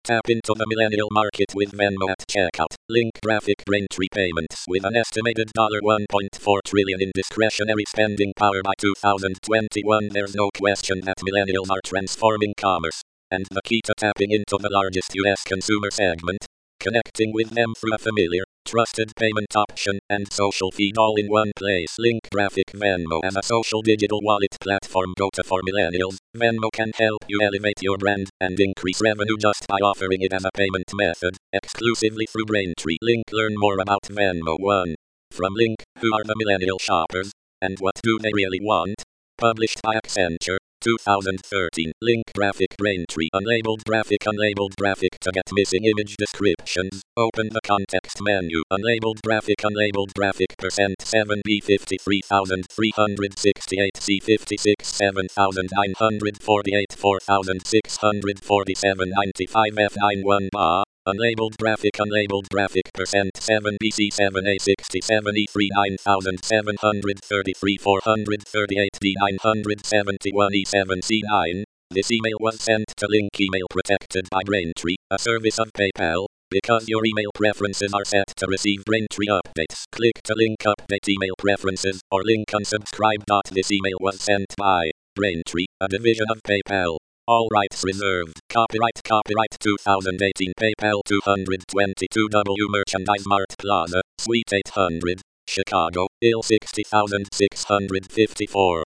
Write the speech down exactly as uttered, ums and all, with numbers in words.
Tap into the millennial market with Venmo at checkout. Link graphic Braintree payments with an estimated one point four trillion dollars in discretionary spending power by two thousand twenty-one. There's no question that millennials are transforming commerce. And the key to tapping into the largest U S consumer segment, connecting with them through a familiar, trusted payment option and social feed all in one place. Link graphic Venmo as a social digital wallet platform go-to for millennials. Venmo can help you elevate your brand and increase revenue just by offering it as a payment method, exclusively through Braintree. Link learn more about Venmo. one. From Link, who are the millennial shoppers, and what do they really want? Published by Accenture, two thousand thirteen. Link graphic Braintree. Unlabeled graphic. Unlabeled graphic. To get missing image descriptions, open the context menu. Unlabeled graphic. Unlabeled graphic. Percent seven B fifty-three thousand three hundred sixty-eight C fifty-six seven thousand nine hundred forty-eight four thousand six hundred forty-seven ninety-five F ninety-one bar. Unlabeled graphic. Unlabeled graphic. Percent seven B C seven A sixty-seven E three nine thousand seven hundred thirty-three four hundred thirty-eight D nine hundred seventy-one E seven C nine. This email was sent to Link email protected by Braintree, a service of PayPal. Because your email preferences are set to receive Braintree updates, click to Link update email preferences or link unsubscribe. This email was sent by Braintree, a division of PayPal. All rights reserved. Copyright Copyright twenty eighteen PayPal two twenty-two W Merchandise Mart Plaza, Suite eight hundred, Chicago, I L sixty thousand six hundred fifty-four.